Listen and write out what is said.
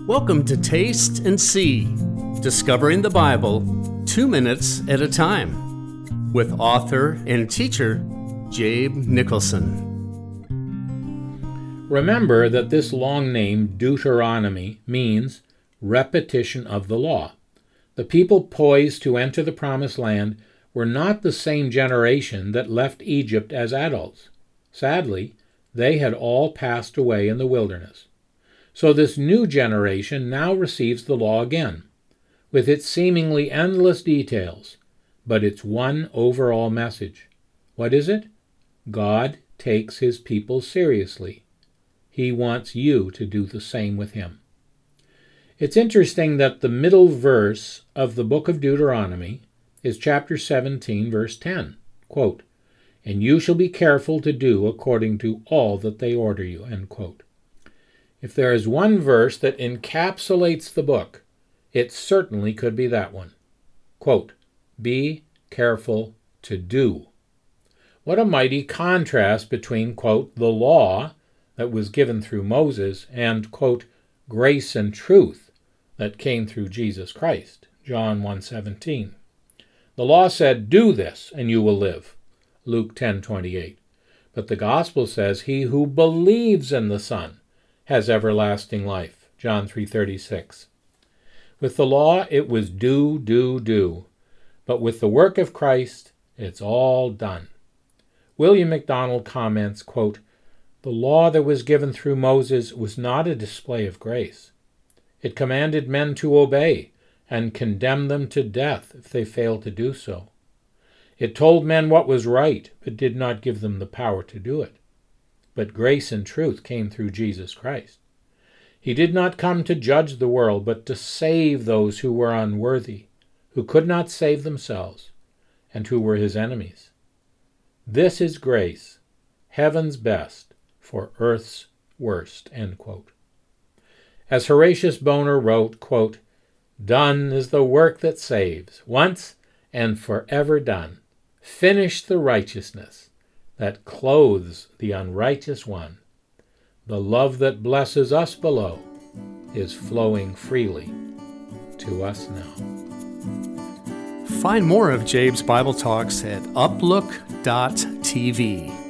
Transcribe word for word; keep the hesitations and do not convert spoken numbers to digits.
Welcome to Taste and See, Discovering the Bible two minutes at a time, with author and teacher Jabe Nicholson. Remember that this long name, Deuteronomy, means repetition of the law. The people poised to enter the Promised Land were not the same generation that left Egypt as adults. Sadly, they had all passed away in the wilderness. So this new generation now receives the law again, with its seemingly endless details, but its one overall message. What is it? God takes his people seriously. He wants you to do the same with him. It's interesting that the middle verse of the book of Deuteronomy is chapter seventeen, verse ten. Quote, "And you shall be careful to do according to all that they order you." End quote. If there is one verse that encapsulates the book, it certainly could be that one. Quote, "Be careful to do." What a mighty contrast between, quote, the law that was given through Moses and, quote, grace and truth that came through Jesus Christ. John one seventeen. The law said, "Do this and you will live." Luke ten twenty-eight. But the gospel says, "He who believes in the Son has everlasting life." John three thirty-six. With the law, it was do, do, do. But with the work of Christ, it's all done. William MacDonald comments, quote, "The law that was given through Moses was not a display of grace. It commanded men to obey and condemned them to death if they failed to do so. It told men what was right, but did not give them the power to do it. But grace and truth came through Jesus Christ. He did not come to judge the world, but to save those who were unworthy, who could not save themselves, and who were his enemies. This is grace, heaven's best for earth's worst." End quote. As Horatius Bonar wrote, quote, "Done is the work that saves, once and forever done. Finish the righteousness that clothes the unrighteous one. The love that blesses us below is flowing freely to us now." Find more of Jabe's Bible Talks at uplook dot t v.